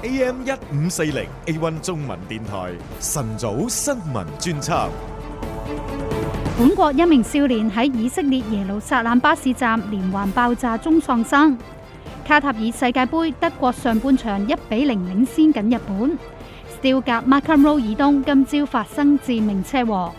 AM 1540 A1 中文電台晨早新聞專輯。 本國一名少年喺以色列耶路撒冷巴士站連環爆炸中喪生。卡塔爾世界盃德國上半場1-0領先緊日本。斯調格 Markham Road 以東今朝發生致命車禍。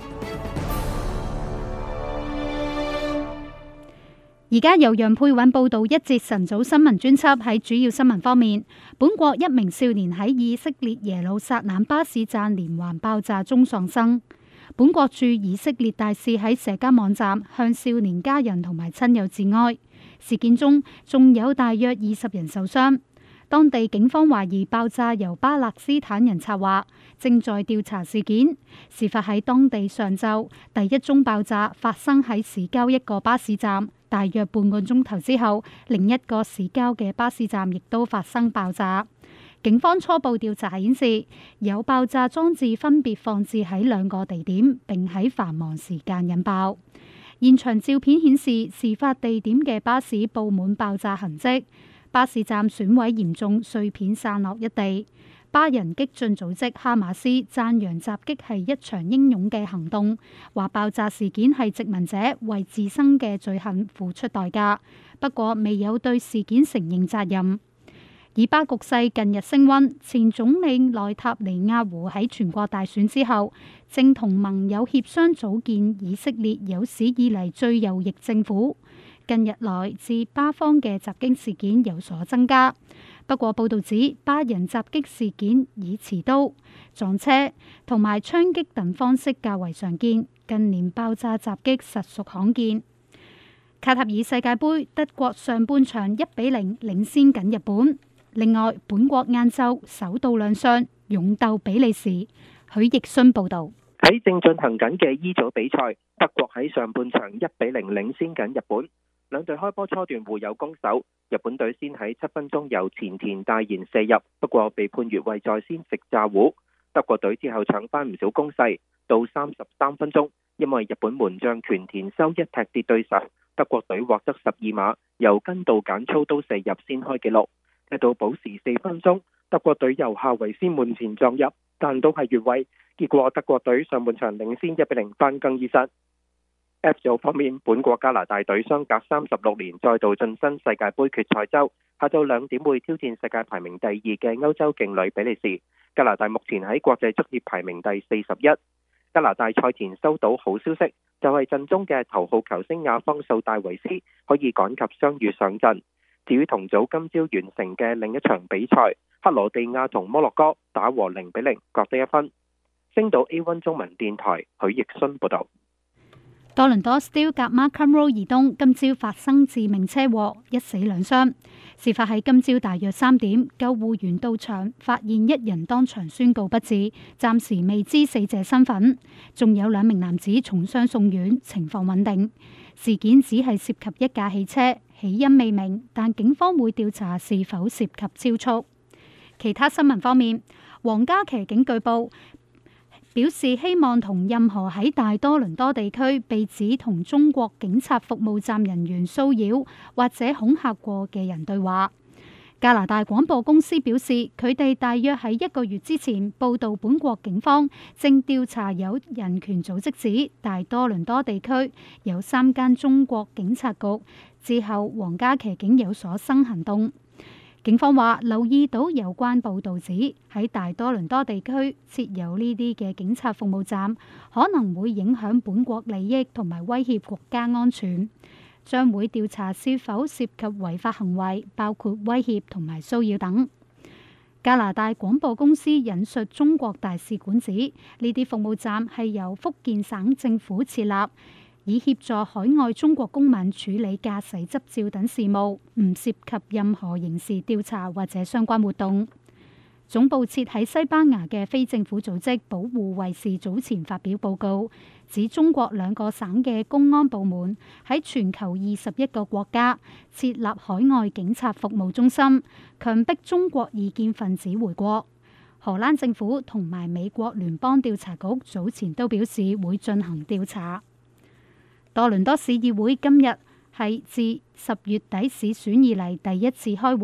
而家由楊佩韻報道一節晨早新聞專輯。喺主要新聞方面，本國一名少年喺以色列耶路撒冷巴士站連環爆炸中喪生。本國駐以色列大使喺社交網站向少年家人同埋親友致哀。事件中仲有大約20人受傷。當地警方懷疑爆炸由巴勒斯坦人策劃，正在調查事件。事發喺當地上晝，第一宗爆炸發生喺市郊一個巴士站。大約半個鐘頭之後，另一個市郊嘅巴士站亦都發生爆炸。警方初步調查顯示，有爆炸裝置分別放置喺2個地點，並喺繁忙時間引爆。現場照片顯示，事發地點嘅巴士佈滿爆炸痕跡，巴士站損毀嚴重，碎片散落一地。巴人激進組織哈馬斯讚揚襲擊係一場英勇嘅行動，話爆炸事件係殖民者為自身嘅罪行付出代價，不過未有對事件承認責任。以巴局勢近日升溫，前總理內塔尼亞胡喺全國大選之後，正同盟友協商組建以色列有史以嚟最右翼政府。近日來自巴方嘅襲擊事件有所增加，不過報道指巴人襲擊事件以持刀、撞車同埋槍擊等方式較為常見，近年爆炸襲擊實屬罕見。卡塔爾世界盃德國上半場1-0領先緊日本。另外，本國晏晝首度亮相，勇鬥比利時。許奕迅報導。 喺正進行緊嘅 E 組比賽，德國喺上半場1-0領先緊日本。兩隊開波初段互有攻守，日本隊先喺7分鐘由前田大然射入，不過被判越位在先食炸糊。德國隊之後搶翻唔少攻勢，到33分鐘，因為日本門將權田修一踢跌對手，德國隊獲得12碼，由根道簡操刀射入先開紀錄。踢到補時4分鐘，德國隊由夏維斯門前撞入，但都係越位，結果德國隊上半場領先1-0翻更衣室。F 組方面，本國加拿大隊相隔36年再度晉身世界盃決賽周，下晝2點會挑戰世界排名第2嘅歐洲勁旅比利時。加拿大目前喺國際足協排名第41。加拿大賽前收到好消息，就係陣中嘅頭號球星亞方素戴維斯可以趕及傷愈上陣。至於同組今朝完成嘅另一場比賽，克羅地亞同摩洛哥打和0-0，各得1分。星島 A1 中文電台許奕迅報道。 多倫多斯調格 Markham Road 以東今朝發生致命車禍，1死2傷。事發喺今朝大約3點，救護員到場發現1人當場宣告不治，暫時未知死者身份。仲有2名男子重傷送院，情況穩定。事件只係涉及一架汽車，起因未明，但警方會調查是否涉及超速。其他新聞方面，皇家騎警據報表示希望同任何喺大多倫多地區被指同中國警察服務站人員騷擾或者恐嚇過嘅人對話。加拿大廣播公司表示，佢哋大約喺1個月之前報道本國警方正調查有人權組織指大多倫多地區有3間中國警察局，之後皇家騎警有所新行動。警方話留意到有關報導指喺大多倫多地區設有呢啲嘅警察服務站，可能會影響本國利益同埋威脅國家安全，將會調查是否涉及違法行為，包括威脅同埋騷擾等。加拿大廣播公司引述中國大使館指，呢啲服務站係由福建省政府設立，以協助海外中國公民處理駕駛執照等事務，唔涉及任何刑事調查或者相關活動。總部設喺西班牙嘅非政府組織保護衛士早前發表報告，指中國2個省嘅公安部門喺全球21個國家設立海外警察服務中心，強迫中國異見分子回國。荷蘭政府同埋美國聯邦調查局早前都表示會進行調查。多倫多市議會今日係自10月底市選以嚟第一次開會，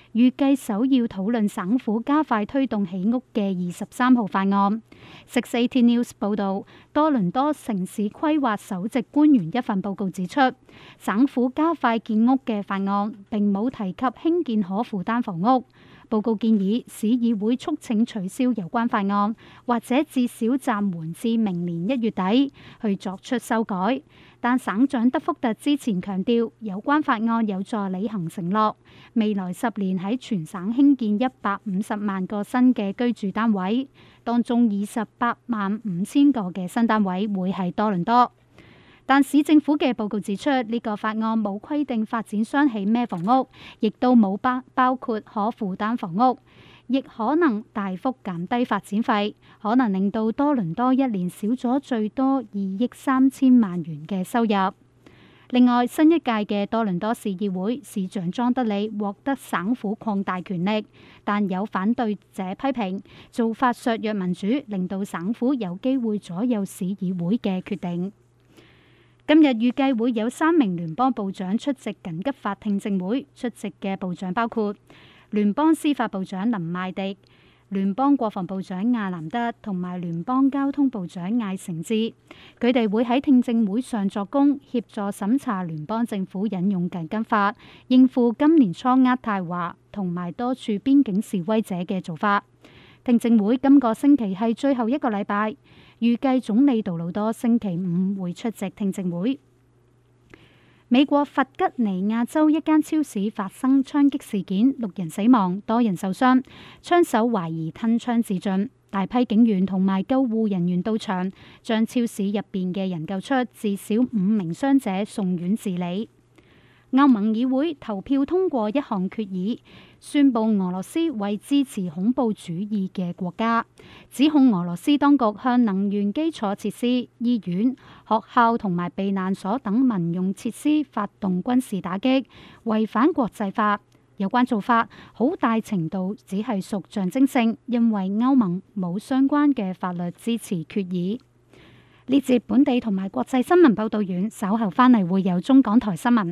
預計首要討論省府加快推動起屋嘅23號法案。680 News 報導，多倫多城市規劃首席官員一份報告指出，省府加快建屋嘅法案並冇提及興建可負擔房屋。報告建議市議會促請取消有關法案，或者至少暫緩至明年1月底去作出修改。但省長德福特之前強調，有關法案有助履行承諾，未來10年喺全省興建150萬個新嘅居住單位，當中28萬5千個嘅新單位會係多倫多。但市政府嘅報告指出，呢個法案冇規定發展商起咩房屋，亦都冇包括可負擔房屋，亦可能大幅減低發展費，可能令到多倫多一年少咗最多2億3千萬元嘅收入。另外，新一屆嘅多倫多市議會市長莊德利獲得省府擴大權力，但有反對者批評做法削弱民主，令到省府有機會左右市議會嘅決定。今日預計會有3名聯邦部長出席緊急法聽證會，出席嘅部長包括聯邦司法部長林邁迪、聯邦國防部長亞南德同埋聯邦交通部長艾成志。佢哋會喺聽證會上作供，協助審查聯邦政府引用緊急法，應付今年初渥太華同埋多處邊境示威者嘅做法。聽證會今個星期係最後一個禮拜。預計總理杜魯多星期5會出席聽證會。美國弗吉尼亞州一間超市發生槍擊事件，6人死亡，多人受傷，槍手懷疑吞槍自盡。大批警員同埋救護人員到場，將超市入邊嘅人救出，至少5名傷者送院治理。歐盟議會投票通過一項決議，宣布俄羅斯為支持恐怖主義嘅國家，指控俄羅斯當局向能源基礎設施、醫院、學校同埋避難所等民用設施發動軍事打擊，違反國際法。有關做法好大程度只係屬象徵性，因為歐盟冇相關嘅法律支持決議。呢節本地同埋國際新聞報道完，稍後返嚟會有中港台新聞。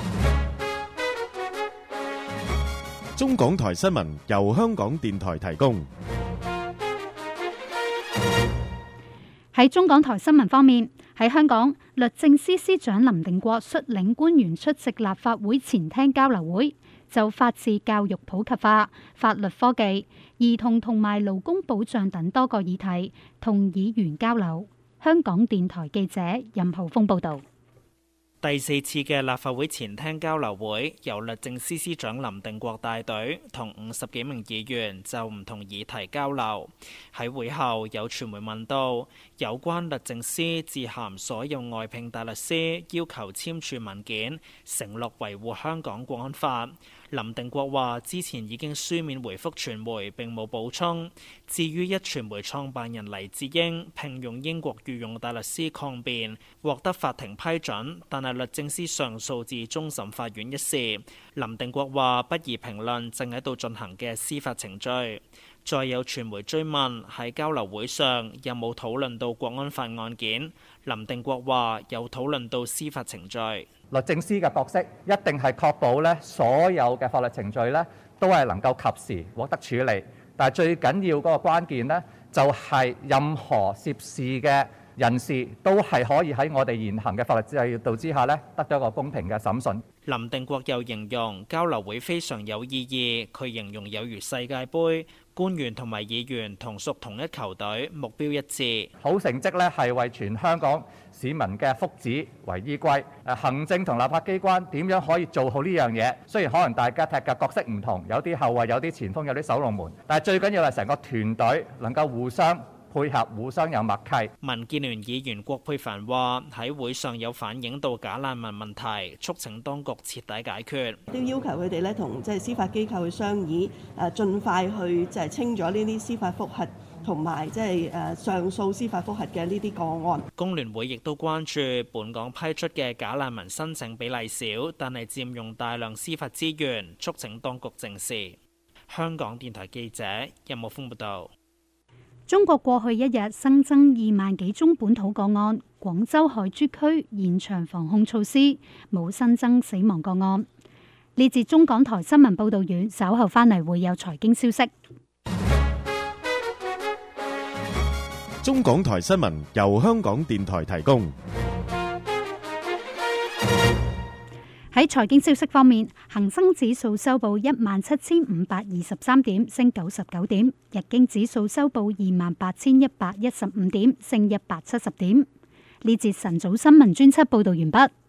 中港台新聞由香港電台提供。 喺中港台新聞方面，喺香港，律政司司長林定國率領官員出席立法會前廳交流會，就法治教育普及化、法律科技、兒童同埋勞工保障等多個議題，同議員交流。香港電台記者任浩峰報導。 第4次嘅立法會前廳交流會，由律政司司長林定國帶隊，同50幾名議員就唔同議題交流。喺會後，有傳媒問到有關律政司致函所有外聘大律師，要求簽署文件，承諾維護香港國安法。林定國話：之前已經書面回覆傳媒，並冇補充。至於一傳媒創辦人黎智英聘用英國御用大律師抗辯，獲得法庭批准，但係律政司上訴至終審法院一事，林定國話不宜評論正喺度進行嘅司法程序。再有傳媒追問喺交流會上有冇討論到國安法案件，林定國話有討論到司法程序。 律政司嘅角色一定係確保咧所有嘅法律程序咧都係能夠及時獲得處理，但係最緊要嗰個關鍵呢，就係任何涉事嘅人士都係可以喺我哋現行嘅法律制度之下咧得到一個公平嘅審訊。 林定國又形容交流會非常有意義，佢形容有如世界盃，官員同埋議員同屬同一球隊，目標一致。 好成績咧係為全香港市民嘅福祉為依歸。行政同立法機關點樣可以做好呢樣嘢？雖然可能大家踢嘅角色唔同，有啲後衞，有啲前鋒，有啲守龍門，但係最緊要係成個團隊能夠互相配合，互相有默契。 民建聯議員郭佩凡話：喺會上有反映到假難民問題，促請當局徹底解決。 都要求佢哋咧同司法機構去商議，盡快去清咗呢啲司法覆核同埋上訴司法覆核嘅呢啲個案。 工聯會亦都關注本港批出嘅假難民申請比例少，但係佔用大量司法資源，促請當局正視。香港電台記者任武峰報道。 中國過去一日新增2萬幾宗本土個案，廣州海珠區延長防控措施，冇新增死亡個案。 呢節中港台新聞報道完，稍後返嚟會有財經消息。 中港台新聞由香港電台提供。 喺財經消息方面，恒生指數收報17,523點，升99點；日經指數收報28,115點，升170點。呢節晨早新聞專輯報道完畢。